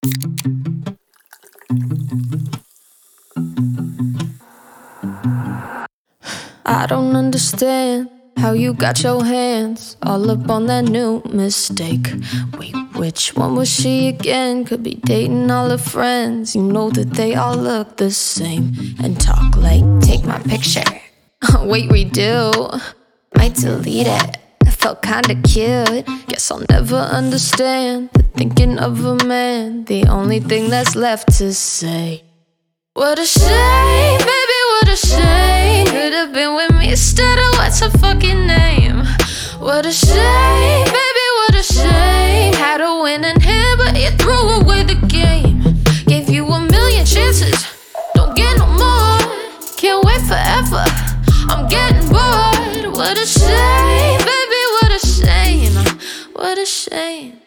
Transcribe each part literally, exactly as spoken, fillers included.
I don't understand how you got your hands all up on that new mistake. Wait, which one was she again? Could be dating all her friends. You know that they all look the same and talk like, take my picture. Wait, redo. Might delete it. I felt kinda cute. Guess I'll never understand the thinking of a man. The only thing that's left to say. What a shame, baby, what a shame. Could've been with me instead of what's her fucking name. What a shame, baby, what a shame. Had a winning hand, but you threw away the game. Gave you a million chances, don't get no more. Can't wait forever, I'm getting bored. What a shame, baby, what a shame. What a shame.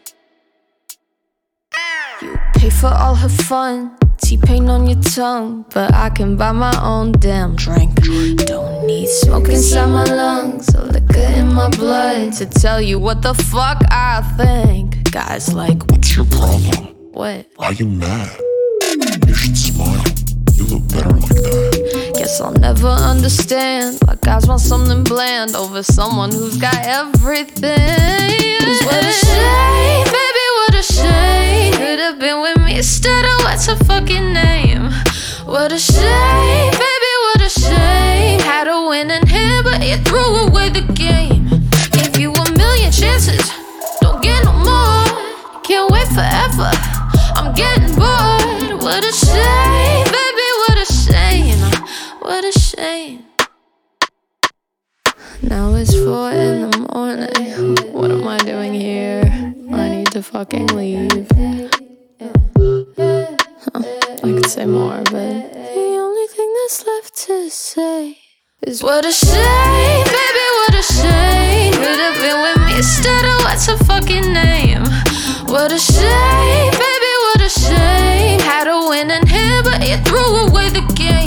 You pay for all her fun, T-pain on your tongue, but I can buy my own damn drink. Don't need smoke inside my lungs or liquor in my blood to tell you what the fuck I think. Guys like, what's your problem? What? Why are you mad? You should smile, you look better like that. Guess I'll never understand why guys want something bland over someone who's got everything. What a shame, baby, what a shame. Could've been with me instead of what's her fucking name. What a shame, baby, what a shame. Had a winning hand, but you threw away the game. Gave you a million chances, don't get no more. Can't wait forever, I'm getting bored. What a shame, baby, what a shame. What a shame. Now it's four in the morning. What am I doing here? I need to fucking leave. Huh, I could say more, but the only thing that's left to say is what a shame, baby, what a shame. Could've been with me instead of what's her fucking name. What a shame, baby, what a shame. Had a winning hand, but you threw away the game.